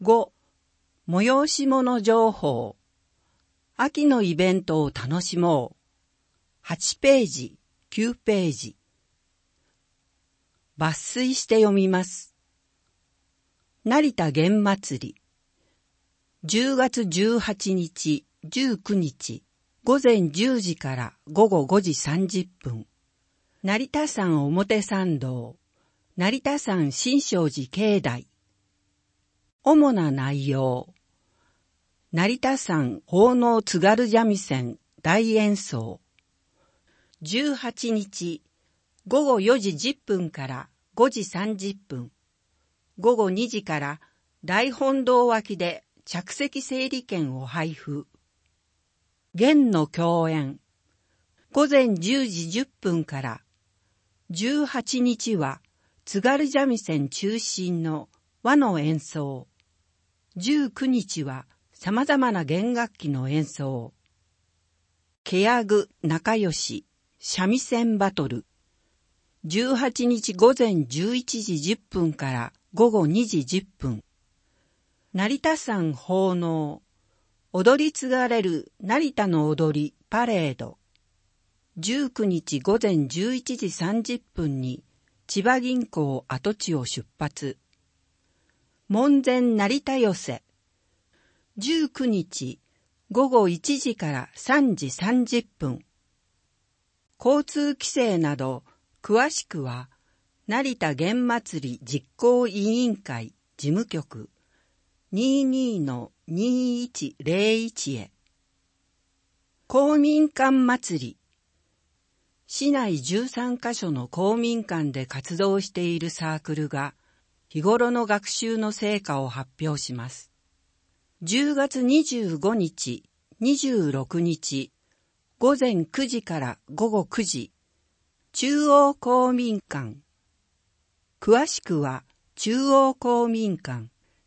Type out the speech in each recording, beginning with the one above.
5、催し物情報。秋のイベントを楽しもう。8ページ、9ページ。抜粋して読みます。成田玄祭り。10月18日、19日、午前10時から午後5時30分。成田山表参道、成田山新勝寺境内。主な内容。成田山奉納津軽三味線大演奏。18日、午後4時10分から5時30分。午後2時から大本堂脇で着席整理券を配布。弦の共演。午前10時10分から。18日は津軽三味線中心の和の演奏。19日は様々な弦楽器の演奏。ケヤグ仲良し三味線バトル。18日午前11時10分から午後2時10分。成田山奉納。踊り継がれる成田の踊りパレード。19日午前11時30分に千葉銀行跡地を出発。門前成田寄せ。19日午後1時から3時30分。交通規制など詳しくは成田玄祭実行委員会事務局 22-2101 へ。公民館祭り。市内13カ所の公民館で活動しているサークルが日頃の学習の成果を発表します。10月25日、26日、午前9時から午後9時、中央公民館。詳しくは中央公民館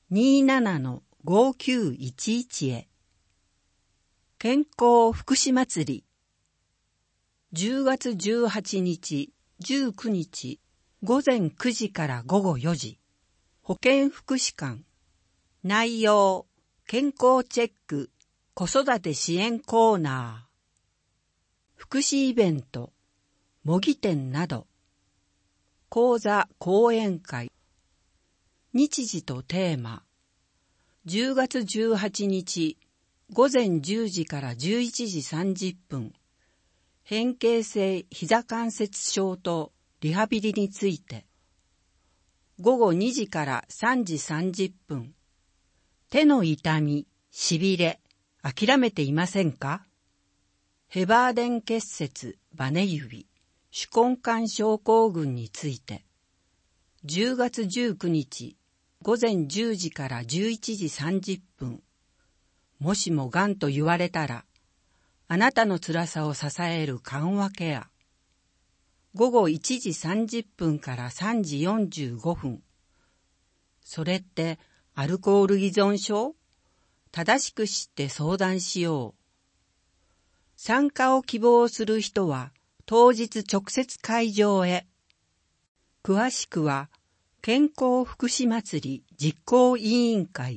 27-5911 へ。健康福祉祭り。10月18日、19日、午前9時から午後4時、保健福祉館。内容、健康チェック、子育て支援コーナー。福祉イベント、模擬店など。講座講演会。日時とテーマ。10月18日、午前10時から11時30分。変形性膝関節症とリハビリについて。午後2時から3時30分。手の痛み、しびれ、諦めていませんか？ヘバーデン結節、バネ指、手根管症候群について。10月19日、午前10時から11時30分。もしもがんと言われたら、あなたの辛さを支える緩和ケア。午後1時30分から3時45分。それってアルコール依存症？正しく知って相談しよう。参加を希望する人は当日直接会場へ。詳しくは健康福祉祭り実行委員会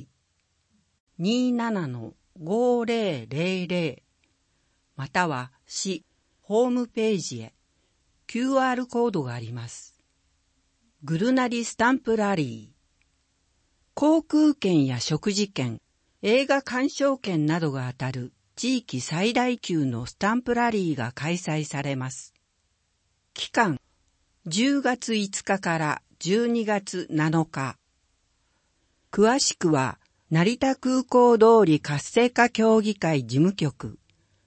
27-5000 または市ホームページへ。 QR コードがあります。ぐるなりスタンプラリー。航空券や食事券、映画鑑賞券などが当たる地域最大級のスタンプラリーが開催されます。期間、10月5日から12月7日。詳しくは、成田空港通り活性化協議会事務局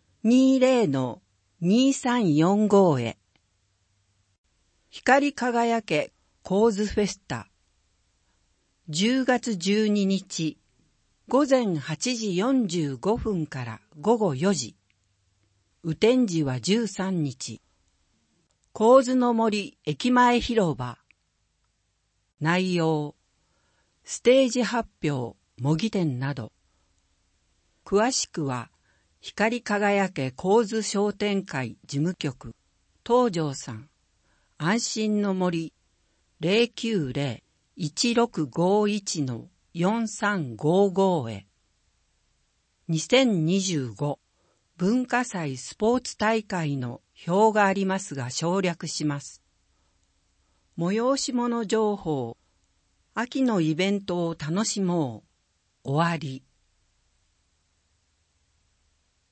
20-2345 へ。光り輝け構図フェスタ。10月12日、午前8時45分から午後4時。雨天時は13日。構図の森駅前広場。内容、ステージ発表、模擬店など。詳しくは、光り輝け構図商店会事務局、東條さん、安心の森 090-1651-2 4355へ。2025文化祭スポーツ大会の表がありますが省略します。催し物情報、秋のイベントを楽しもう。終わり。